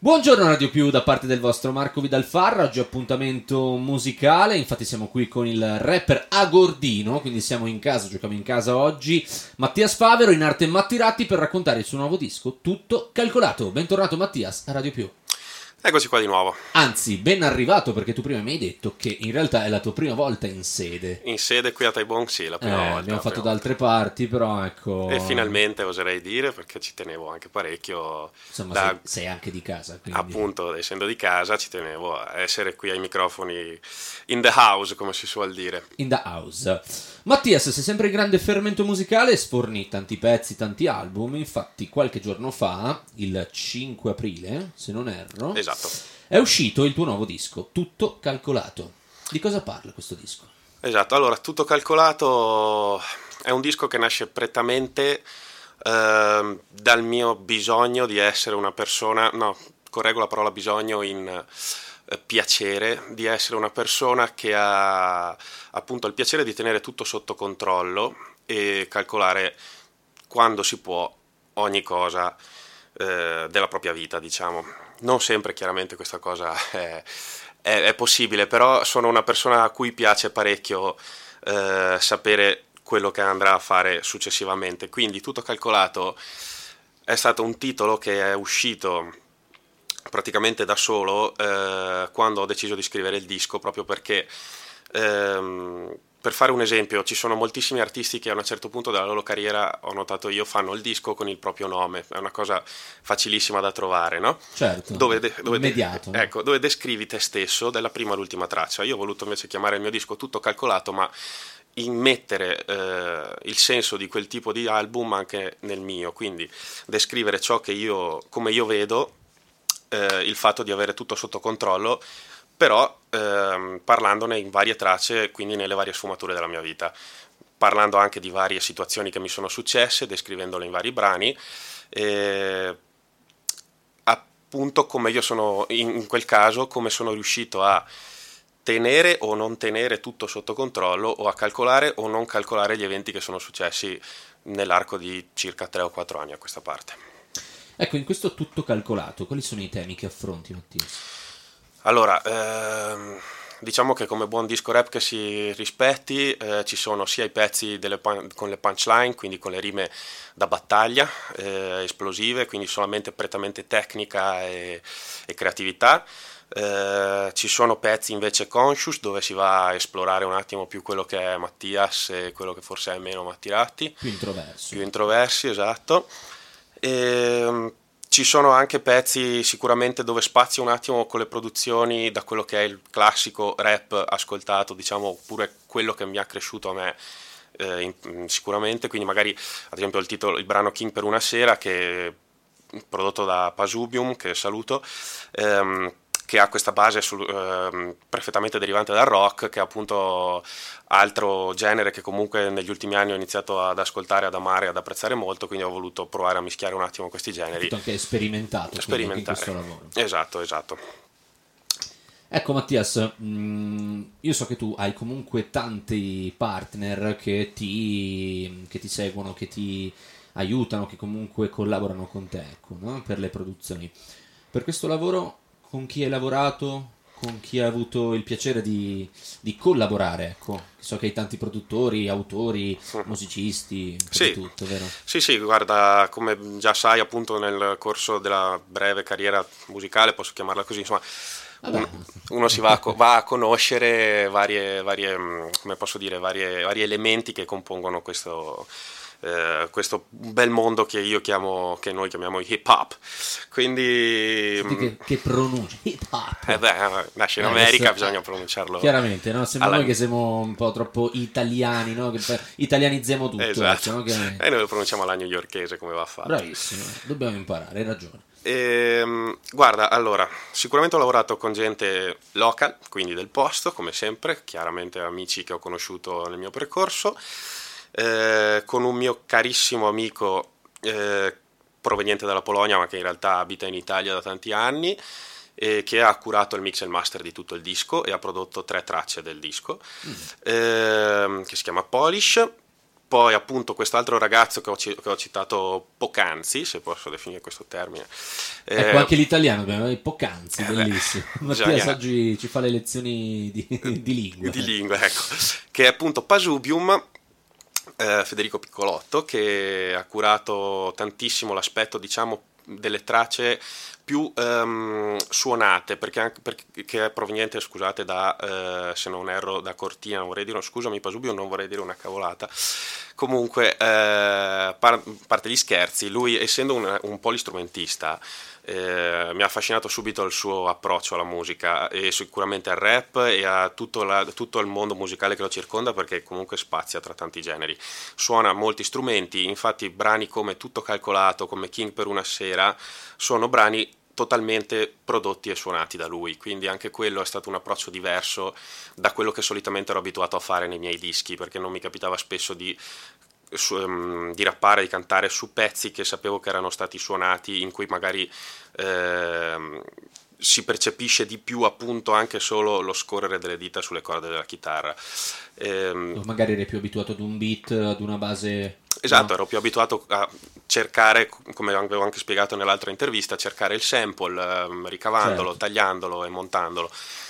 Buongiorno Radio Più da parte del vostro Marco Vidalfarra. Oggi appuntamento musicale, infatti siamo qui con il rapper Agordino, quindi siamo in casa, giochiamo in casa oggi. Mattias Favero in arte Mattiratti per raccontare il suo nuovo disco Tutto Calcolato. Bentornato Mattias a Radio Più. Eccoci qua di nuovo. Anzi, ben arrivato, perché tu prima mi hai detto che in realtà è la tua prima volta in sede. In sede qui a Taibong, sì, la prima volta. Abbiamo fatto da altre parti, però ecco... E finalmente oserei dire, perché ci tenevo anche parecchio. Insomma, sei anche di casa. Quindi... Appunto, essendo di casa, ci tenevo a essere qui ai microfoni in the house, come si suol dire. In the house. Mattias, sei sempre in grande fermento musicale, sforni tanti pezzi, tanti album. Infatti qualche giorno fa, il 5 aprile, se non erro, Esatto, è uscito il tuo nuovo disco, Tutto Calcolato. Di cosa parla questo disco? esatto. Allora, Tutto Calcolato è un disco che nasce prettamente dal mio bisogno di essere una persona, no, correggo la parola bisogno in piacere, di essere una persona che ha appunto il piacere di tenere tutto sotto controllo e calcolare quando si può ogni cosa della propria vita, diciamo. Non sempre chiaramente questa cosa è possibile, però sono una persona a cui piace parecchio sapere quello che andrà a fare successivamente. Quindi Tutto Calcolato è stato un titolo che è uscito praticamente da solo quando ho deciso di scrivere il disco, proprio perché per fare un esempio, ci sono moltissimi artisti che a un certo punto della loro carriera, ho notato io, fanno il disco con il proprio nome. È una cosa facilissima da trovare, no? Certo, immediato. Ecco, dove descrivi te stesso dalla prima all'ultima traccia. Io ho voluto invece chiamare il mio disco Tutto Calcolato, ma immettere il senso di quel tipo di album anche nel mio, quindi descrivere ciò che io, come io vedo, il fatto di avere tutto sotto controllo, però parlandone in varie tracce, quindi nelle varie sfumature della mia vita, parlando anche di varie situazioni che mi sono successe, descrivendole in vari brani, appunto come io sono, in quel caso, come sono riuscito a tenere o non tenere tutto sotto controllo, o a calcolare o non calcolare gli eventi che sono successi nell'arco di circa 3 o 4 anni a questa parte. Ecco, in questo Tutto Calcolato, quali sono i temi che affronti, Mattias? Allora, diciamo che come buon disco rap che si rispetti, ci sono sia i pezzi con le punchline, quindi con le rime da battaglia, esplosive, quindi solamente prettamente tecnica e creatività. Ci sono pezzi invece conscious, dove si va a esplorare un attimo più quello che è Mattias e quello che forse è meno Mattirati. Più introverso. Più introversi, esatto. Ci sono anche pezzi sicuramente dove spazio un attimo con le produzioni da quello che è il classico rap ascoltato, diciamo, oppure quello che mi ha cresciuto a me sicuramente, quindi magari ad esempio il brano King per una sera, che è prodotto da Pasubium, che saluto, che ha questa base perfettamente derivante dal rock, che è appunto altro genere che comunque negli ultimi anni ho iniziato ad ascoltare, ad amare, ad apprezzare molto, quindi ho voluto provare a mischiare un attimo questi generi. Tutto anche sperimentato in questo lavoro. Esatto. Ecco Mattias, io so che tu hai comunque tanti partner che ti seguono, che ti aiutano, che comunque collaborano con te, ecco, no? Per le produzioni. Per questo lavoro, con chi hai lavorato? Con chi hai avuto il piacere di collaborare, ecco. So che hai tanti produttori, autori, musicisti, sì, tutto, vero? Sì, guarda, come già sai, appunto nel corso della breve carriera musicale, posso chiamarla così, insomma, uno si va a conoscere come posso dire, vari elementi che compongono questo bel mondo che noi chiamiamo hip hop. Quindi che pronuncia hip hop? Nasce in America, bisogna pronunciarlo chiaramente, no? Sembra noi che siamo un po' troppo italiani, no? Che italianizziamo tutto, esatto. No? E noi lo pronunciamo alla newyorkese, come va fatto. Bravissimo, dobbiamo imparare, hai ragione. Guarda, allora, sicuramente ho lavorato con gente local, quindi del posto, come sempre, chiaramente amici che ho conosciuto nel mio percorso, con un mio carissimo amico proveniente dalla Polonia, ma che in realtà abita in Italia da tanti anni, che ha curato il mix e il master di tutto il disco e ha prodotto 3 tracce del disco, che si chiama Polish. Poi appunto quest'altro ragazzo che ho citato poc'anzi, se posso definire questo termine. Ecco, anche l'italiano abbiamo i poc'anzi, bellissimo. Mattias bisogna... oggi ci fa le lezioni di lingua. Di lingua, ecco. Che è appunto Pasubium, Federico Piccolotto, che ha curato tantissimo l'aspetto, diciamo, delle tracce più suonate, perché è proveniente, scusate, da, se non erro, da Cortina, non vorrei dire, scusami Pasubio, non vorrei dire una cavolata. Comunque, parte gli scherzi, lui essendo un polistrumentista, mi ha affascinato subito il suo approccio alla musica e sicuramente al rap e a tutto il mondo musicale che lo circonda, perché comunque spazia tra tanti generi, suona molti strumenti, infatti brani come Tutto Calcolato, come King per una sera, sono brani totalmente prodotti e suonati da lui, quindi anche quello è stato un approccio diverso da quello che solitamente ero abituato a fare nei miei dischi, perché non mi capitava spesso di rappare, di cantare su pezzi che sapevo che erano stati suonati, in cui magari si percepisce di più appunto anche solo lo scorrere delle dita sulle corde della chitarra. Magari eri più abituato ad un beat, ad una base. Esatto, no? Ero più abituato a cercare, come avevo anche spiegato nell'altra intervista, a cercare il sample, ricavandolo, Certo. tagliandolo e montandolo.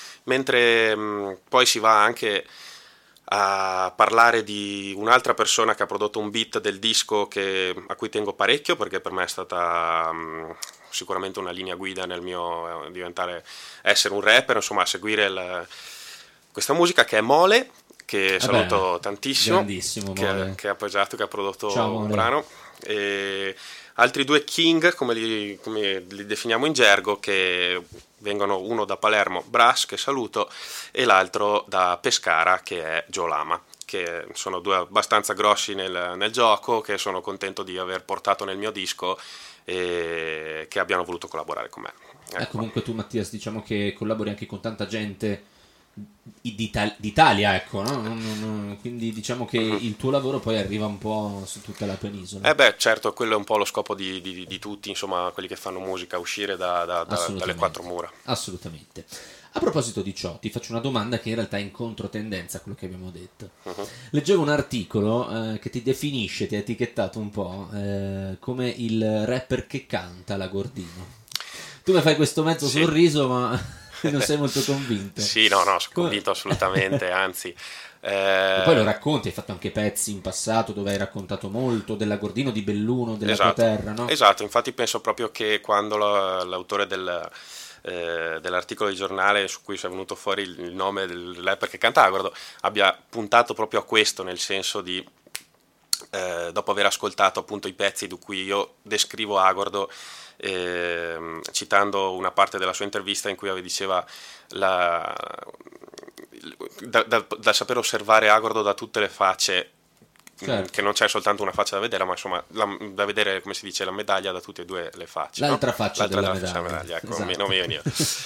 Mentre poi si va anche a parlare di un'altra persona che ha prodotto un beat del disco a cui tengo parecchio, perché per me è stata sicuramente una linea guida nel mio essere un rapper, insomma, a seguire questa musica, che è Mole, che saluto tantissimo, grandissimo Mole, che ha appoggiato, che ha prodotto Ciao, un brano, e altri due King, come li definiamo in gergo, che vengono uno da Palermo, Brass, che saluto, e l'altro da Pescara, che è Joe Lama, che sono due abbastanza grossi nel gioco, che sono contento di aver portato nel mio disco e che abbiano voluto collaborare con me. Ecco. Comunque tu Mattias, diciamo che collabori anche con tanta gente d'Italia, ecco, no? Quindi diciamo che il tuo lavoro poi arriva un po' su tutta la penisola. Certo, quello è un po' lo scopo di tutti, insomma, quelli che fanno musica, uscire dalle quattro mura. Assolutamente. A proposito di ciò, ti faccio una domanda che in realtà è in controtendenza a quello che abbiamo detto. Leggevo un articolo che ti definisce, ti ha etichettato un po' come il rapper che canta la Gordino. Tu mi fai questo mezzo sorriso, ma non sei molto convinto. Sì, no, sono convinto assolutamente, anzi. E poi lo racconti, hai fatto anche pezzi in passato dove hai raccontato molto della Gordino, di Belluno, della tua terra, no? Esatto, infatti penso proprio che quando l'autore dell'articolo di giornale su cui è venuto fuori il nome del rapper che canta Agordo abbia puntato proprio a questo, nel senso di dopo aver ascoltato appunto i pezzi di cui io descrivo Agordo, citando una parte della sua intervista in cui diceva da saper osservare Agordo da tutte le facce, certo, che non c'è soltanto una faccia da vedere, ma insomma da vedere, come si dice, la medaglia da tutte e due le facce, l'altra, no? faccia della medaglia. Ecco, esatto. non mi veniva.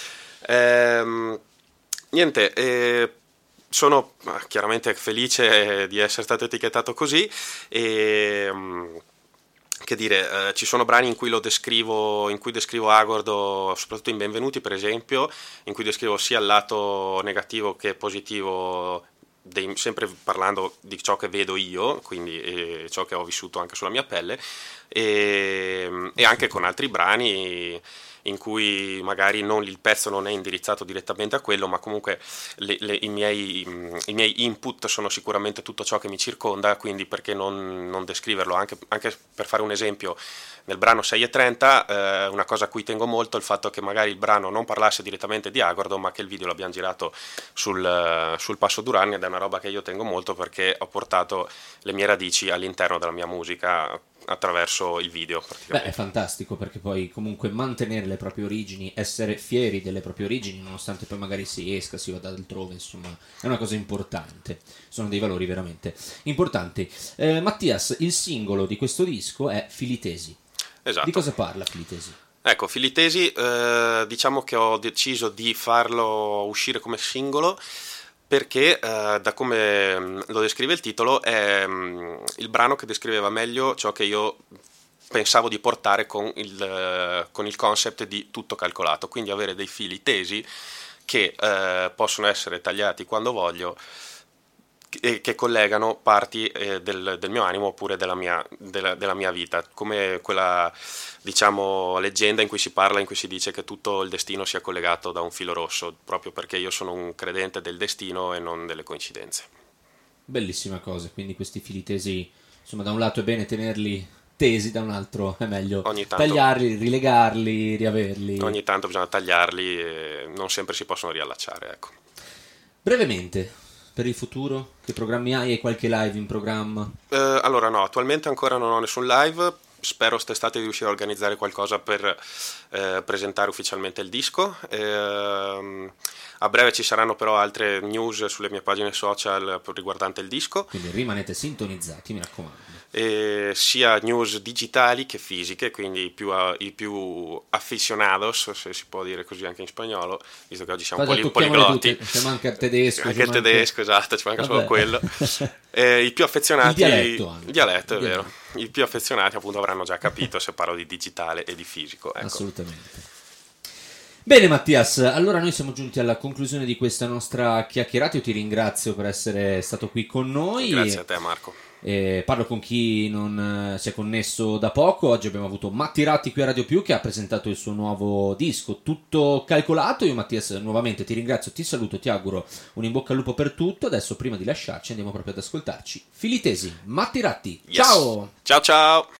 Niente, sono chiaramente felice di essere stato etichettato così e che dire, ci sono brani in cui descrivo Agordo, soprattutto in Benvenuti per esempio, in cui descrivo sia il lato negativo che positivo, sempre parlando di ciò che vedo io, quindi ciò che ho vissuto anche sulla mia pelle, e anche con altri brani in cui magari il pezzo non è indirizzato direttamente a quello, ma comunque i miei input sono sicuramente tutto ciò che mi circonda, quindi perché non descriverlo? Anche per fare un esempio, nel brano 6:30 una cosa a cui tengo molto è il fatto che magari il brano non parlasse direttamente di Agordo, ma che il video l'abbiamo girato sul Passo Durani, ed è una roba che io tengo molto perché ho portato le mie radici all'interno della mia musica attraverso il video. Beh, è fantastico, perché poi comunque mantenere le proprie origini, essere fieri delle proprie origini, nonostante poi magari si esca, si vada altrove, insomma, è una cosa importante. Sono dei valori veramente importanti. Mattias, il singolo di questo disco è Filitesi. Esatto. Di cosa parla Filitesi? Ecco, Filitesi, diciamo che ho deciso di farlo uscire come singolo perché, da come lo descrive il titolo, è il brano che descriveva meglio ciò che io pensavo di portare con il concept di tutto calcolato, quindi avere dei fili tesi che possono essere tagliati quando voglio, che collegano parti del mio animo oppure della mia vita, come quella, diciamo, leggenda in cui si parla, in cui si dice che tutto il destino sia collegato da un filo rosso, proprio perché io sono un credente del destino e non delle coincidenze. Bellissima cosa, quindi questi fili tesi, insomma, da un lato è bene tenerli tesi, da un altro è meglio tagliarli, rilegarli, riaverli. Ogni tanto bisogna tagliarli e non sempre si possono riallacciare, ecco. Brevemente, per il futuro, che programmi hai? Hai qualche live in programma? Allora no, attualmente ancora non ho nessun live, spero quest'estate di riuscire a organizzare qualcosa per presentare ufficialmente il disco. A breve ci saranno però altre news sulle mie pagine social riguardante il disco. Quindi rimanete sintonizzati, mi raccomando. Sia news digitali che fisiche, quindi i più aficionados, se si può dire così anche in spagnolo, visto che oggi siamo poliglotti. Ci manca il tedesco. Anche il tedesco, esatto, ci manca solo quello. I più affezionati... Il dialetto, è vero. I più affezionati appunto avranno già capito se parlo di digitale e di fisico. Ecco. Assolutamente. Bene Mattias, allora noi siamo giunti alla conclusione di questa nostra chiacchierata, io ti ringrazio per essere stato qui con noi. Grazie a te Marco. Parlo con chi non si è connesso da poco. Oggi abbiamo avuto Matti Ratti qui a Radio Più che ha presentato il suo nuovo disco Tutto Calcolato. Io Mattias nuovamente ti ringrazio, ti saluto, ti auguro un in bocca al lupo per tutto. Adesso prima di lasciarci andiamo proprio ad ascoltarci Fili tesi, Matti Ratti. Yes. Ciao! Ciao ciao!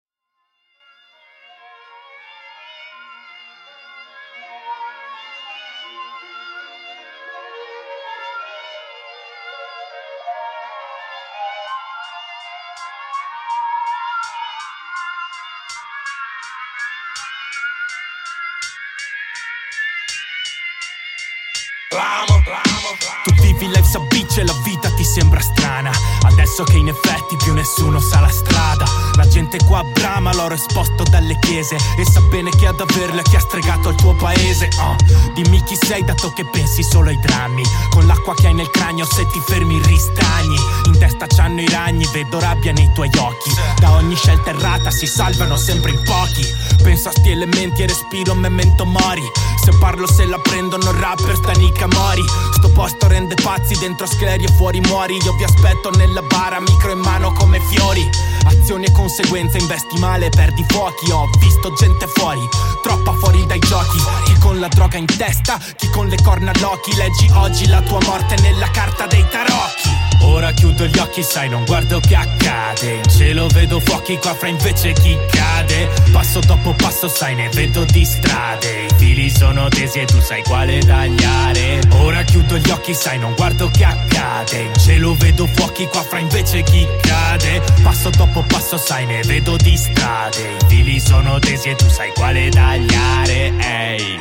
Tu vivi life s'abbice e la vita ti sembra strana. Adesso che in effetti più nessuno sa la strada. La gente qua brama l'oro esposto dalle chiese e sa bene che ad averla chi ha stregato al tuo paese. Dimmi chi sei dato che pensi solo ai drammi. Con l'acqua che hai nel cranio se ti fermi ristagni. In testa c'hanno i ragni, vedo rabbia nei tuoi occhi. Da ogni scelta errata si salvano sempre in pochi. Penso a sti elementi e respiro memento mori. Se parlo se la prendono rapper stanica mori. Sto posto rende pazzi, dentro scleri e fuori muori. Io vi aspetto nella bara, micro in mano come fiori. Azioni e conseguenze, investi male e perdi fuochi. Ho visto gente fuori, troppa fuori dai giochi. Chi con la droga in testa, chi con le corna all'occhi. Leggi oggi la tua morte nella carta dei tarocchi. Ora chiudo gli occhi, sai, non guardo che accade. In cielo vedo fuochi, qua fra invece chi cade. Passo dopo passo, sai, ne vedo di strade. I fili sono tesi e tu sai quale tagliare. Ora chiudo gli occhi, sai, non guardo che accade. In cielo vedo fuochi, qua fra invece chi cade. Passo dopo passo, sai, ne vedo di strade. I fili sono tesi e tu sai quale tagliare. Ehi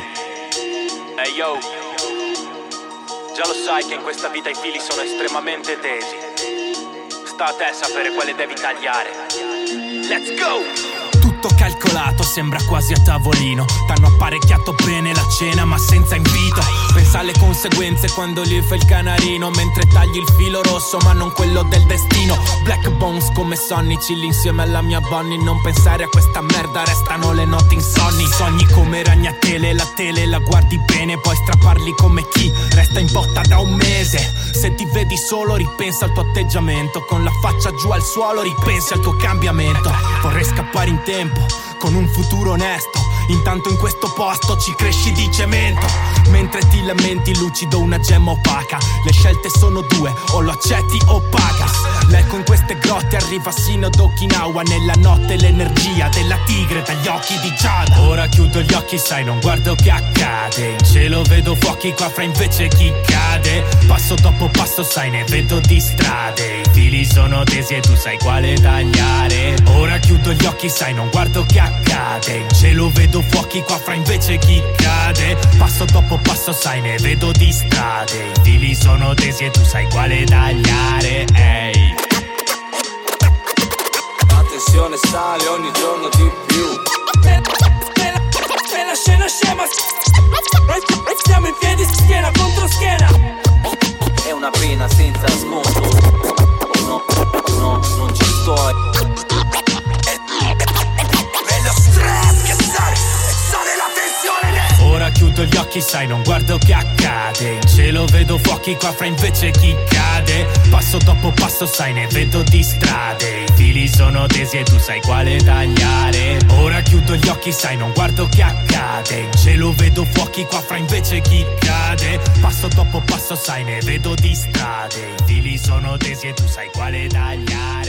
yo, già lo sai che in questa vita i fili sono estremamente tesi. Sta a te sapere quale devi tagliare. Let's go! Tutto calcolato, sembra quasi a tavolino. T'hanno apparecchiato bene la cena ma senza invito. Pensa alle conseguenze quando gli fai il canarino. Mentre tagli il filo rosso ma non quello del destino. Black Bones come Sonny, chilli insieme alla mia Bonnie. Non pensare a questa merda, restano le notti insonni. Sogni come ragnatele, la tele la guardi bene. Poi strapparli come chi resta in botta da un mese. Se ti vedi solo ripensa al tuo atteggiamento. Con la faccia giù al suolo ripensi al tuo cambiamento. Vorrei scappare in tempo con un futuro onesto. Intanto in questo posto ci cresci di cemento. Mentre ti lamenti lucido una gemma opaca. Le scelte sono due, o lo accetti o pagas. L'eco in queste grotte arriva sino ad Okinawa. Nella notte l'energia della tigre dagli occhi di Giada. Ora chiudo gli occhi, sai, non guardo che accade. In cielo vedo fuochi, qua fra invece chi cade. Passo dopo passo, sai, ne vedo di strade. I fili sono tesi e tu sai quale tagliare. Ora chiudo gli occhi, sai, non guardo che accade. In cielo vedo fuochi, qua fra invece chi cade. Passo dopo passo, sai, ne vedo di strade. I fili sono tesi e tu sai quale tagliare. Ehi, attenzione, sale ogni giorno di più. La scena scema. Siamo in piedi, schiena contro schiena. È una pena senza sconto. No, non ci sto. Lo stress che sale la tensione. ora chiudo gli occhi sai non guardo che accade. In cielo vedo fuochi, qua fra invece chi cade. Passo dopo passo sai ne vedo di strade. I fili sono tesi e tu sai quale tagliare. Ora chiudo gli occhi sai non guardo che accade. In cielo vedo fuochi, qua fra invece chi cade. Passo dopo passo sai ne vedo di strade. I fili sono tesi e tu sai quale tagliare.